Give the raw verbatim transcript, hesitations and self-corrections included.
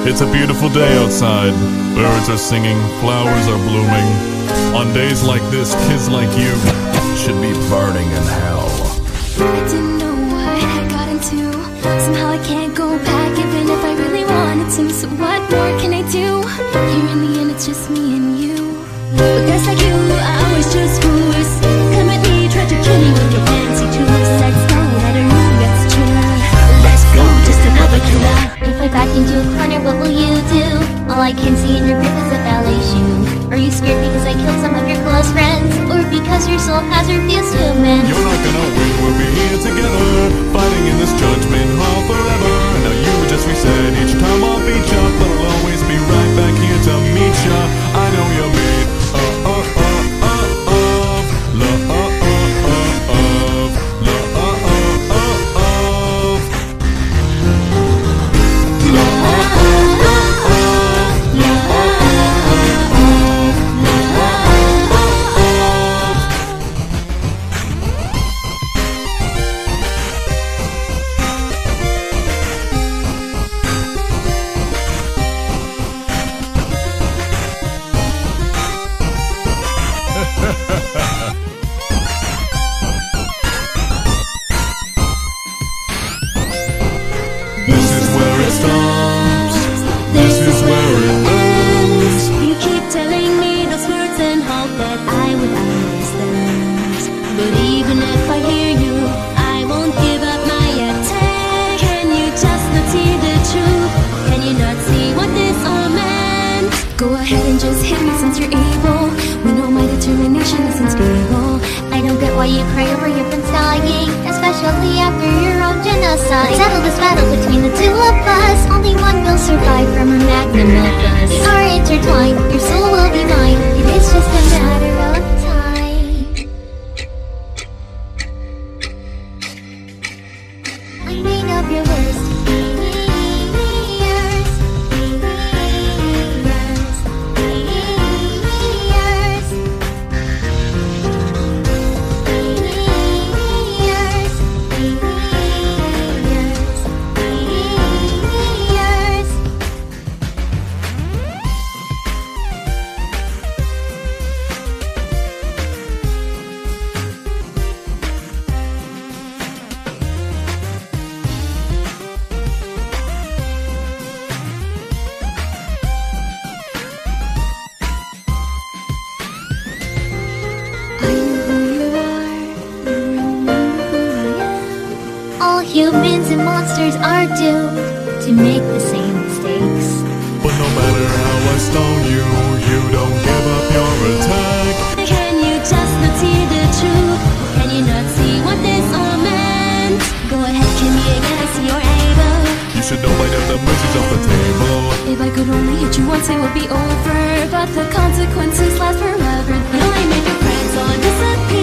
It's a beautiful day outside. Birds are singing, flowers are blooming. On days like this, kids like you should be burning in hell. I didn't know what I got into. Somehow I can't go back even if I really wanted to. So what more can I do? Here in the end it's just me and you. But guys like you, I always choose fools. Come at me, try to kill me with your fancy tools. Let's go, let her know that's true. Let's go, just another killer. If I back into a corner, what will you do? All I can see in your grip is a ballet shoe. Are you scared because I killed some of your close friends? Or because your soul has refused to amend? You're not gonna win, we'll be here together, fighting in this judgment hall forever. Now you just reset each time I'll beat ya, but I'll always be right back here to meet ya. I know you're made uh, uh, uh, uh, of love, uh, uh, uh, of love, uh, uh, uh, of love, uh, uh, uh, of love, uh, This is where it stops. This is where it ends. You keep telling me those words and hope that I would understand. But even if I hear you, I won't give up my attack. Can you just not see the truth? Can you not see what this all meant? Go ahead and just hit me since you're able. We know my determination is unstable. I don't get why you cry over your friends dying, especially after your own genocide. Let's settle this battle between the two of us. Only one will survive from a magnum opus. We are intertwined, your soul will be mine. It is just a matter of time. I made up your worst fears, fears, humans and monsters are doomed to make the same mistakes. But no matter how I stone you, you don't give up your attack. Can you just not see the truth? Can you not see what this all meant? Go ahead, kill me again, I see you're able. You should know by now the mercy's off the table. If I could only hit you once, it would be over. But the consequences last forever. Then I make your friends all disappear.